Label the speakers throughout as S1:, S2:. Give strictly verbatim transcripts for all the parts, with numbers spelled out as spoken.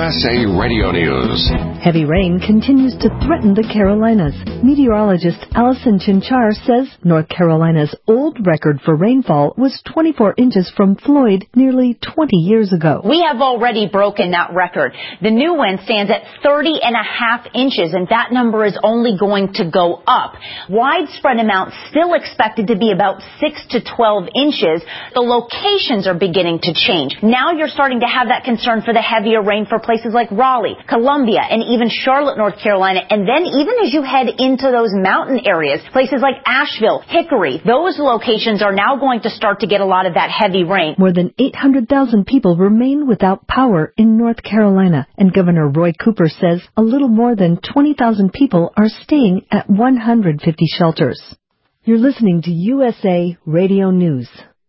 S1: S A Radio News.
S2: Heavy rain continues to threaten the Carolinas. Meteorologist Allison Chinchar says North Carolina's old record for rainfall was twenty-four inches from Floyd nearly twenty years ago.
S3: We have already broken that record. The new one stands at thirty and a half inches, and that number is only going to go up. Widespread amounts still expected to be about six to twelve inches. The locations are beginning to change. Now you're starting to have that concern for the heavier rain for places like Raleigh, Columbia, and even Charlotte, North Carolina. And then even as you head into those mountain areas, places like Asheville, Hickory, those locations are now going to start to get a lot of that heavy rain.
S2: More than eight hundred thousand people remain without power in North Carolina, and Governor Roy Cooper says a little more than twenty thousand people are staying at one hundred fifty shelters. You're listening to U S A Radio News.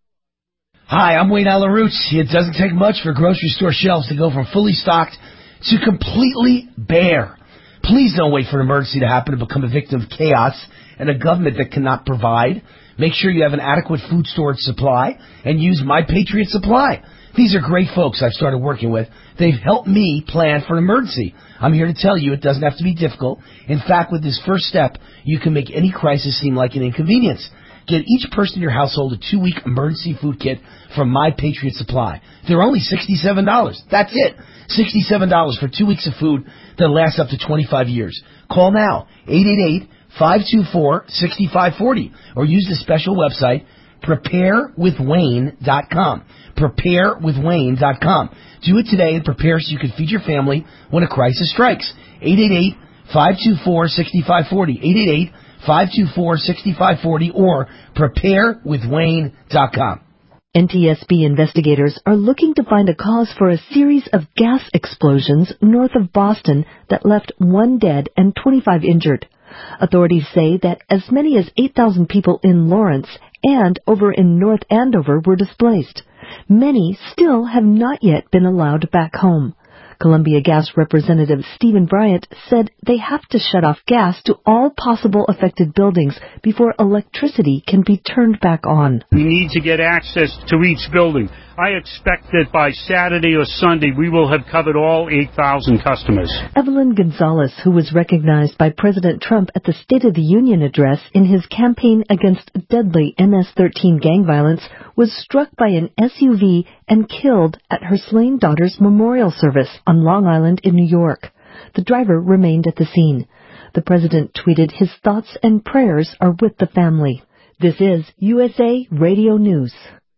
S4: Hi, I'm Wayne Alarouche. It doesn't take much for grocery store shelves to go from fully stocked to completely bare. Please don't wait for an emergency to happen to become a victim of chaos and a government that cannot provide. Make sure you have an adequate food storage supply and use My Patriot Supply. These are great folks I've started working with. They've helped me plan for an emergency. I'm here to tell you it doesn't have to be difficult. In fact, with this first step, you can make any crisis seem like an inconvenience. Get each person in your household a two-week emergency food kit from My Patriot Supply. They're only sixty-seven dollars. That's it. sixty-seven dollars for two weeks of food that lasts up to twenty-five years. Call now, eight eight eight, five two four, six five four zero, or use the special website, prepare with wayne dot com. prepare with wayne dot com. Do it today and prepare so you can feed your family when a crisis strikes. eight eight eight, five two four, six five four zero. eight eight eight, five two four, six five four zero or prepare with wayne dot com.
S2: N T S B investigators are looking to find a cause for a series of gas explosions north of Boston that left one dead and twenty-five injured. Authorities say that as many as eight thousand people in Lawrence and over in North Andover were displaced. Many still have not yet been allowed back home. Columbia Gas Representative Stephen Bryant said they have to shut off gas to all possible affected buildings before electricity can be turned back on.
S5: We need to get access to each building. I expect that by Saturday or Sunday we will have covered all eight thousand customers.
S2: Evelyn Gonzalez, who was recognized by President Trump at the State of the Union address in his campaign against deadly M S thirteen gang violence, was struck by an S U V and killed at her slain daughter's memorial service on Long Island in New York. The driver remained at the scene. The president tweeted his thoughts and prayers are with the family. This is U S A Radio News.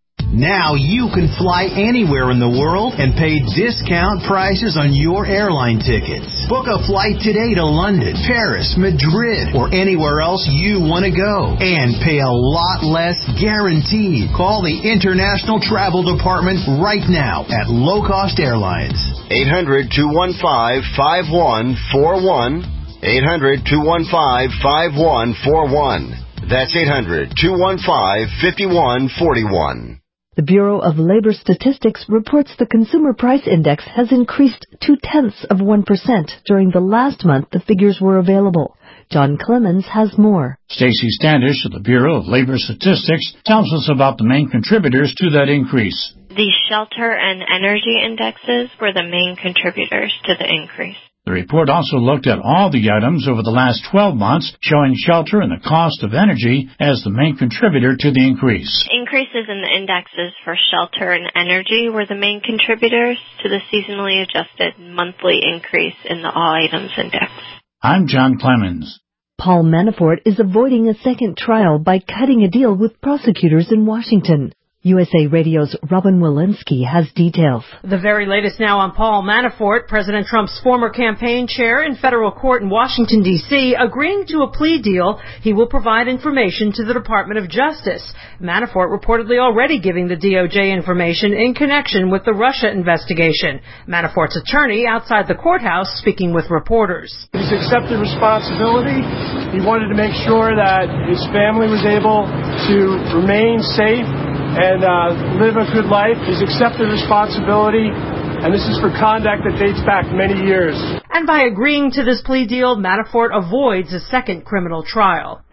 S6: Now you can fly anywhere in the world and pay discount prices on your airline tickets. Book a flight today to London, Paris, Madrid, or anywhere else you want to go. And pay a lot less guaranteed. Call the International Travel Department right now at Low Cost Airlines.
S7: eight hundred, two one five, five one four one. eight hundred, two one five, five one four one. That's eight hundred, two one five, five one four one.
S2: The Bureau of Labor Statistics reports the Consumer Price Index has increased two-tenths of one percent during the last month the figures were available. John Clemens has more.
S8: Stacey Standish of the Bureau of Labor Statistics tells us about the main contributors to that increase.
S9: The shelter and energy indexes were the main contributors to the increase.
S8: The report also looked at all the items over the last twelve months, showing shelter and the cost of energy as the main contributor to the increase.
S9: Increases in the indexes for shelter and energy were the main contributors to the seasonally adjusted monthly increase in the All Items Index.
S8: I'm John Clemens.
S2: Paul Manafort is avoiding a second trial by cutting a deal with prosecutors in Washington. U S A Radio's Robin Walensky has details.
S10: The very latest now on Paul Manafort, President Trump's former campaign chair in federal court in Washington, D C, agreeing to a plea deal. He will provide information to the Department of Justice. Manafort reportedly already giving the D O J information in connection with the Russia investigation. Manafort's attorney outside the courthouse speaking with reporters.
S11: He's accepted responsibility. He wanted to make sure that his family was able to remain safe and uh, live a good life. He's accepted responsibility, and this is for conduct that dates back many years.
S10: And by agreeing to this plea deal, Manafort avoids a second criminal trial.